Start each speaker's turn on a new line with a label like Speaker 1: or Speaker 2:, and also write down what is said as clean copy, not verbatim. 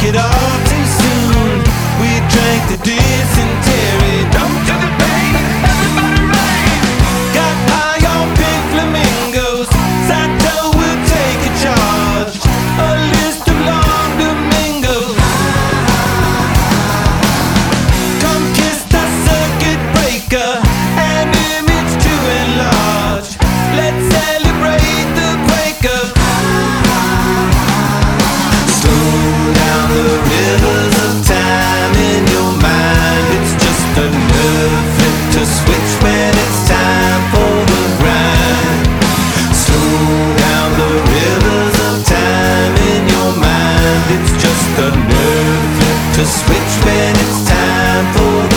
Speaker 1: it all too soon. We drank the dysentery, drunk to the pain, everybody rain. Got high on pink flamingos, Sato will take a charge. A list of long domingos. Come kiss the circuit breaker, an image to enlarge. Let's celebrate the breakup. Slow down the rivers of time in your mind. It's just a nerve flip to switch when it's time for the grind. Slow down the rivers of time in your mind. It's just a nerve flip to switch when it's time for the